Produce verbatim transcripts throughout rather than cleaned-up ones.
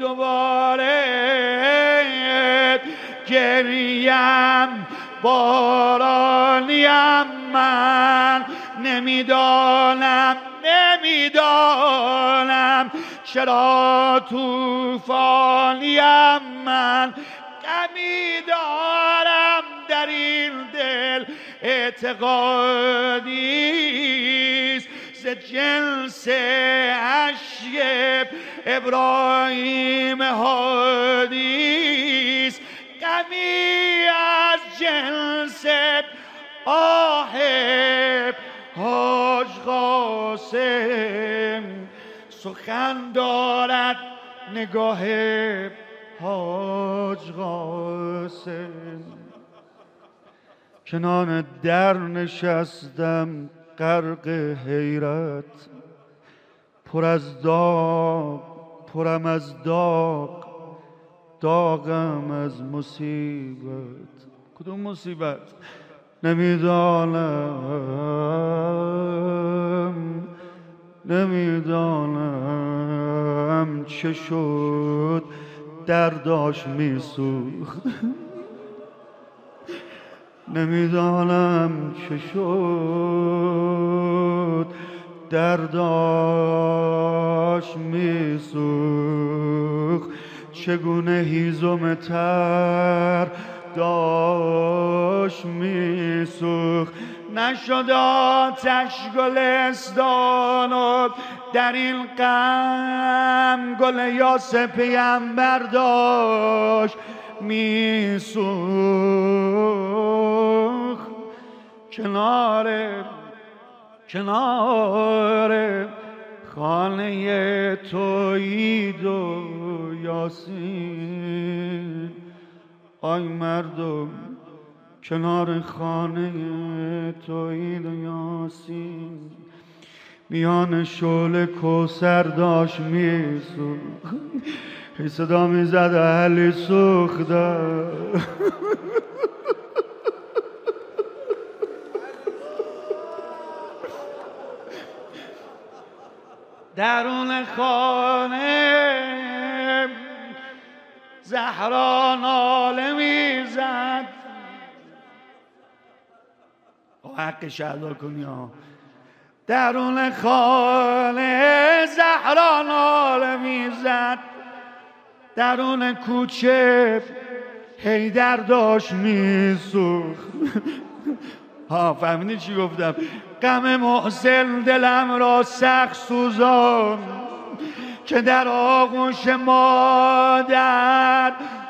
دوباره گریم بارانیم من نمیدانم نمیدانم چرا طوفانیم من غمی دارم در این دل اعتقادیست ز جنس اشک ابراهیم هادیست غمی از جنس آه حاج قاسم سخن دارد نگاه حاج قاسم کنار در نشستم غرق حیرت پر از داغ پرم از داغ داغم از مصیبت کدوم مصیبت نمیدانم نمیدانم چه شد درداش میسوخت نمیدانم چه شد درداش میسوخت چگونه هیزم تر داشت میسوخت نشد آتش گلستان و در این غم گل یاس پیمبر داشت میسوخت کنار کنار خانه تویید و یاسین آی مردم کنار خانه تویید و یاسین میان شعله کوثر داشت میسوخت هی صدا میزد اهلی سوخته درون خانه زهرا ناله میزد حقش ادا کنی ها درون خانه زهرا ناله میزد درون کوچه حیدر داشت میسوخت ها فهمیدی چی گفتم غم محسن دلم را سخت سوزان که در آغوش مادر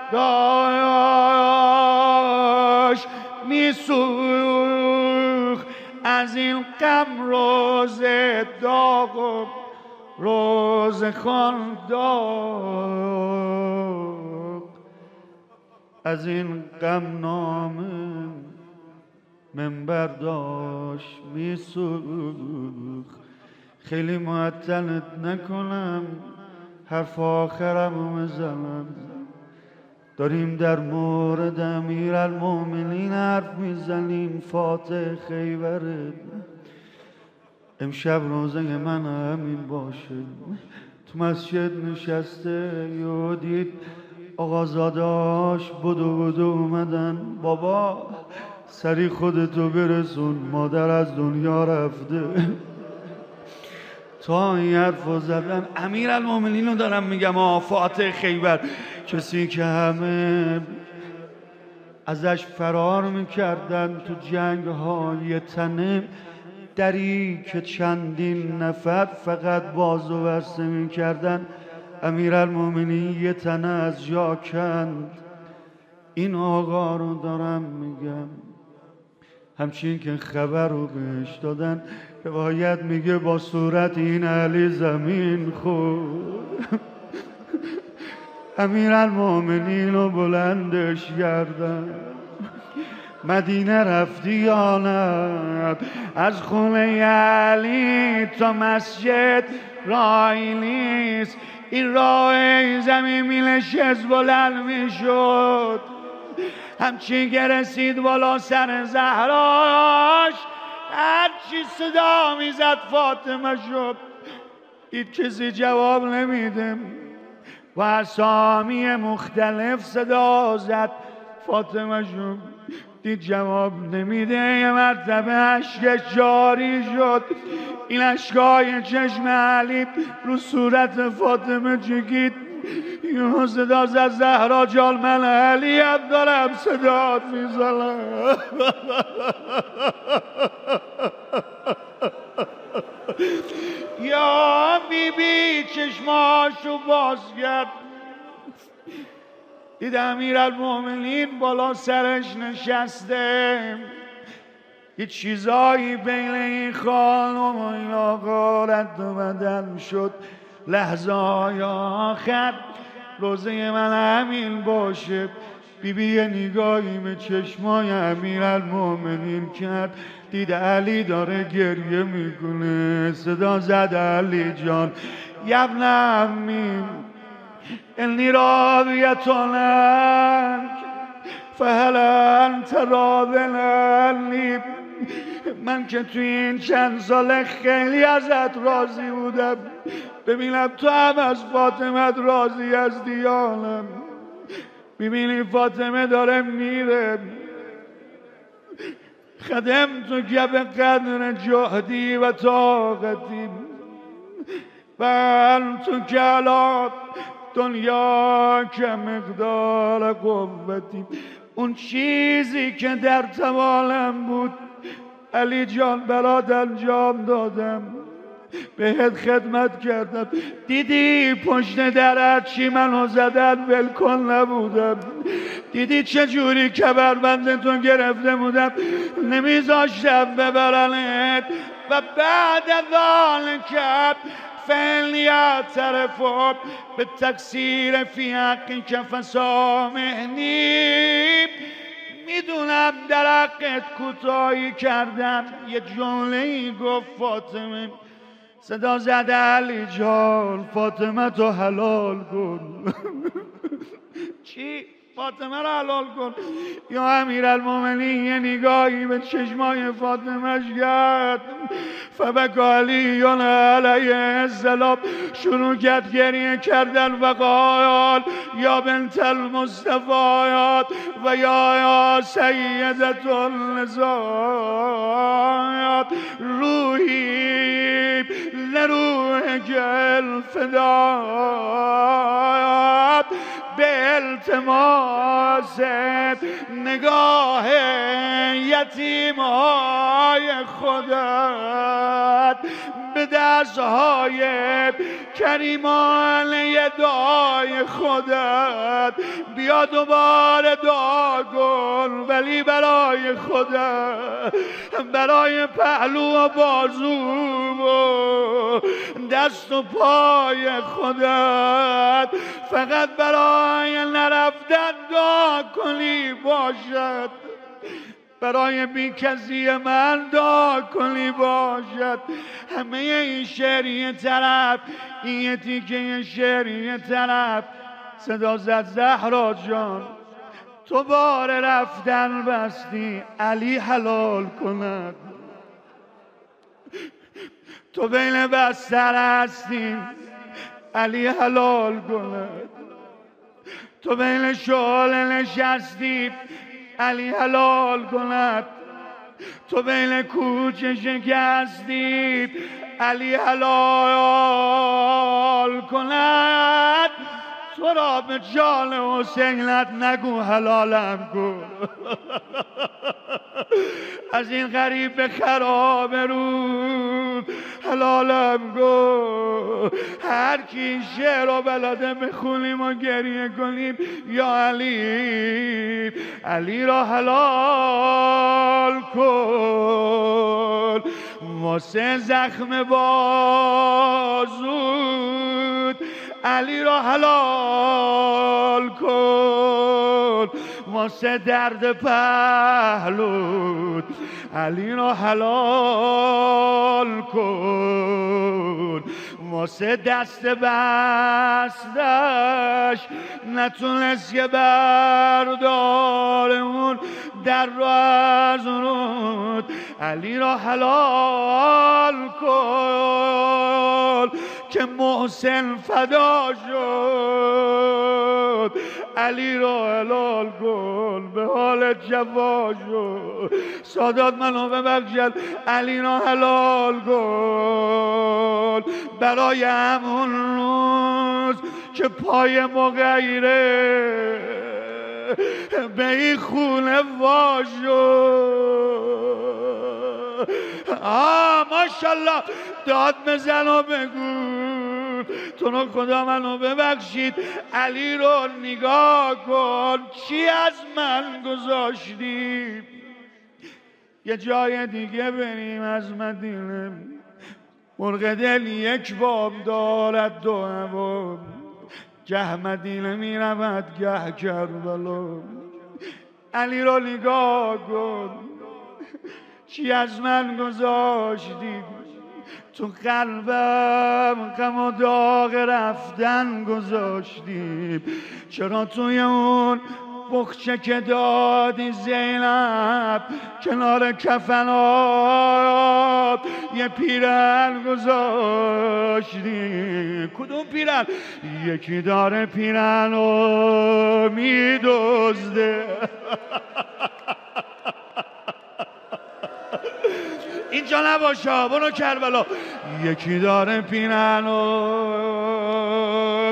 داشت میسوخت از این غم روز داغ و روز خان داغ از این غم نامه منبر داشت میسوخت خیلی معطلت نکنم حرف آخرم رو بزنم داریم در مورد امیرالمومنین حرف میزنیم فاتح خیبره امشب روزه من همین باشه تو مسجد نشسته یه دید آقازاداش بدو بدو اومدن بابا سری خودتو برسون مادر از دنیا رفته تا این حرف رو زدن امیرالمومنین رو دارم میگم آه فاتح خیبر کسی که همه ازش فرار میکردن تو جنگ های تنه دری که چندین نفر فقط بازو بسته میکردن امیرالمومنین یه تنه از جا کند این آقا رو دارم میگم همچین که خبر رو بهش دادن روایت میگه با صورت این علی زمین خورد امیرالمومنین رو بلندش کردن مدینه رفتی یا نه از خونه علی تا مسجد راهی نیست این راه زمین میلشست بلند میشد همچین که رسید بالا سر زهراش هرچی صدا میزد فاطمه شد هیچ کسی جواب نمیده و اسامی مختلف صدا زد. فاطمه جون دید جواب نمیده، یه مرتبه اشکش جاری شد. این اشکای چشم علی رو صورت فاطمه چکید. یه صدا زد زهرا جان من علی هم دارم صدات میزنم. یا بی بی چشماشو باز کرد، دید امیرالمومنین بالا سرش نشسته. یه چیزایی بین این خانم و این آقا رد و بدل شد. لحظه های آخر روزه من همین باشه. بی بی یه نگاهی به چشمای امیرالمومنین کرد، دید علی داره گریه میکنه. صدا زد علی جان یبن عمی انی راضیتون عنک فهل انت راض عنی. من که توی این چند سال خیلی ازت راضی بودم، ببینم تو هم از فاطمه راضی هستی یا نه. ببینی فاطمه داره میره. خدم تو که به قدر جهدی و طاقتی و تو که علا دنیا که مقدار قوتی. اون چیزی که در توانم بود علی جان برات انجام دادم، بهت خدمت کردم. دیدی پشت درت چی منو زدن ولکن نبودم. دیدی چجوری کمربند تو گرفته بودم نمیذاشتم ببرنت. و بعد ذالک فلیعترفوا بالتقصیر فی حقک فسامحنی. میدونم در حقت کوتاهی کردم. یه جمله‌ای گفت فاطمه، صدا زد علی جان فاطمه تو حلال کن. چی؟ فاطمه رو حلال کن؟ یا امیرالمومنین یه نگاهی به چشمای فاطمه کرد. فبکا علی علیه السلام شروع کرد گریه کردن و قال یا بنت المصطفیات و یا یا سیدت النسایات روحی لروحک الفدات به التماس نگاه یتیمهای خودت به دستهای کریمانه دعای خودت بیا دوباره دعا کن، ولی برای خودت، برای پهلو و بازو و دست و پای خودت. فقط برای نرفتن دعا کنی باشد، برای بی کسی من دعا کنی باشد. همه این شعری طرف، این یه تیکه شعری طرف. صدا زد زهرا جان تو بار رفتن بستی علی حلال کند. تو بین بستر هستی علی حلال کند. تو بین شعله نشستی علی حلال کند. تو بین کوچه شکستی علی حلال کند. تو را به جان حسینت نگو حلالم کن. از این غریب به خراب رود حلالم کن. هر کی شعر و بلده بخونیم و گریه کنیم یا علی علی را حلال کن. واسه زخم بازود علی را حلال کن. واسه درد پهلود علی را حلال کن. واسه دست بستش نتونست که بردار اون در رو از رود علی را حلال کن. که محسن فدا شد علی را حلال کن به حال جفا شد سادات منو ببخشد علی را حلال کن برای همون روز که پای مغیره به این خونه وا شد آه ماشالله داد بزن و بگو تو رو خدا منو ببخشید علی رو نگاه کن چی از من گذاشتی یه جای دیگه بریم از مدینه مرغ دل یک باب دارد دو هوا گه مدینه می رود گه کربلا علی رو نگاه کن چی از من گذاشتی تو قلبم غم و داغ رفتن گذاشتی چرا توی اون بخچه که دادی زینب کنار کفنات یه پیرن گذاشتی کدوم پیرن یکی داره پیرن رو میدزده اینجا نباشا برو کربلا یکی داره پیرنو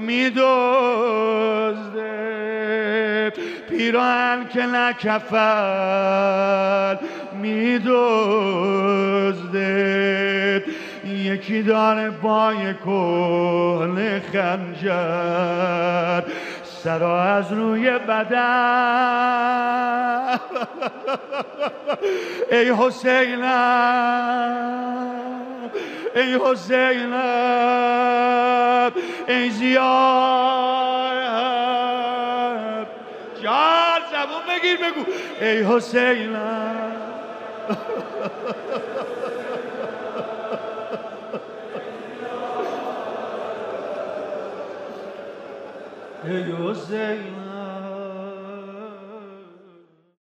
میدزده پیران که نکفن میدزده یکی داره بای کهنه خنجر سرا از روی بدن ای حسینم ای حسینم ای زیاد جان زبون بگیر بگو ای حسینم ای حسینم